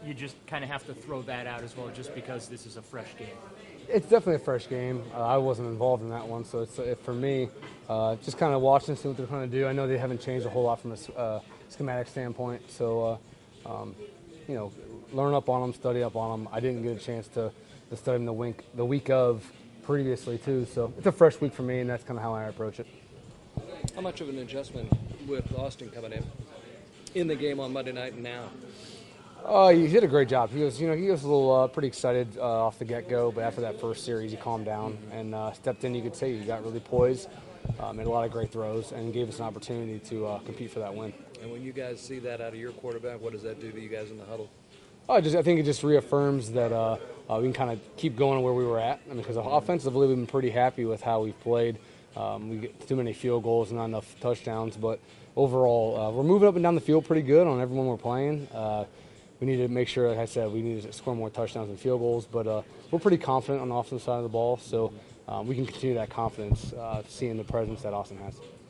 you just kind of have to throw that out as well, just because this is a fresh game? It's definitely a fresh game. I wasn't involved in that one, so it's for me, just kind of watching, see what they're trying to do. I know they haven't changed a whole lot from a schematic standpoint, so you know, learn up on them, study up on them. I didn't get a chance to study them the week of previously too, so it's a fresh week for me, and that's kind of how I approach it. How much of an adjustment with Austin coming in the game on Monday night and now? He did a great job. He was a little pretty excited off the get-go, but after that first series, he calmed down and stepped in. You could say he got really poised, made a lot of great throws, and gave us an opportunity to compete for that win. And when you guys see that out of your quarterback, what does that do to you guys in the huddle? I think it just reaffirms that we can kind of keep going where we were at. I mean, because offensively, we've been pretty happy with how we've played. We get too many field goals and not enough touchdowns, but overall, we're moving up and down the field pretty good on everyone we're playing. We need to make sure, like I said, we need to score more touchdowns and field goals, but we're pretty confident on the offensive side of the ball, so we can continue that confidence, seeing the presence that Austin has.